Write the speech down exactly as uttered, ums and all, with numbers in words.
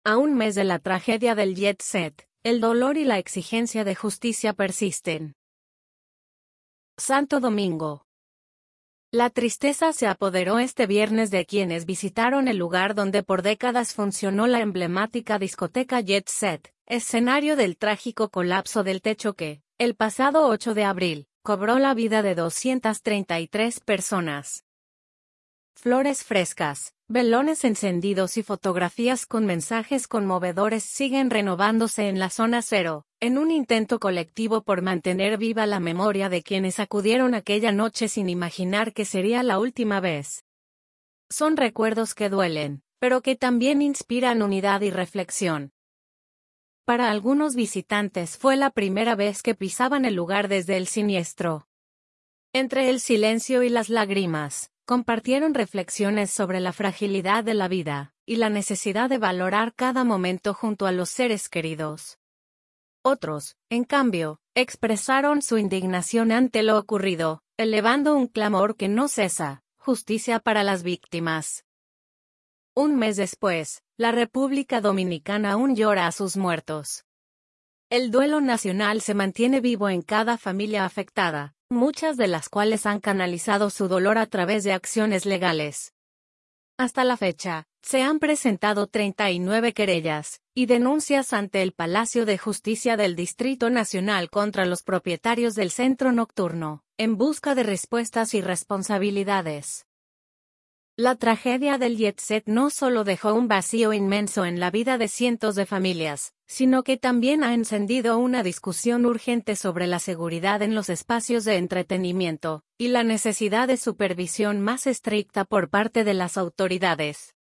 A un mes de la tragedia del Jet Set, el dolor y la exigencia de justicia persisten. Santo Domingo. La tristeza se apoderó este viernes de quienes visitaron el lugar donde por décadas funcionó la emblemática discoteca Jet Set, escenario del trágico colapso del techo que, el pasado ocho de abril, cobró la vida de doscientas treinta y tres personas. Flores frescas, velones encendidos y fotografías con mensajes conmovedores siguen renovándose en la zona cero, en un intento colectivo por mantener viva la memoria de quienes acudieron aquella noche sin imaginar que sería la última vez. Son recuerdos que duelen, pero que también inspiran unidad y reflexión. Para algunos visitantes fue la primera vez que pisaban el lugar desde el siniestro. Entre el silencio y las lágrimas, compartieron reflexiones sobre la fragilidad de la vida, y la necesidad de valorar cada momento junto a los seres queridos. Otros, en cambio, expresaron su indignación ante lo ocurrido, elevando un clamor que no cesa: justicia para las víctimas. Un mes después, la República Dominicana aún llora a sus muertos. El duelo nacional se mantiene vivo en cada familia afectada, muchas de las cuales han canalizado su dolor a través de acciones legales. Hasta la fecha, se han presentado treinta y nueve querellas y denuncias ante el Palacio de Justicia del Distrito Nacional contra los propietarios del centro nocturno, en busca de respuestas y responsabilidades. La tragedia del Jet Set no solo dejó un vacío inmenso en la vida de cientos de familias, sino que también ha encendido una discusión urgente sobre la seguridad en los espacios de entretenimiento, y la necesidad de supervisión más estricta por parte de las autoridades.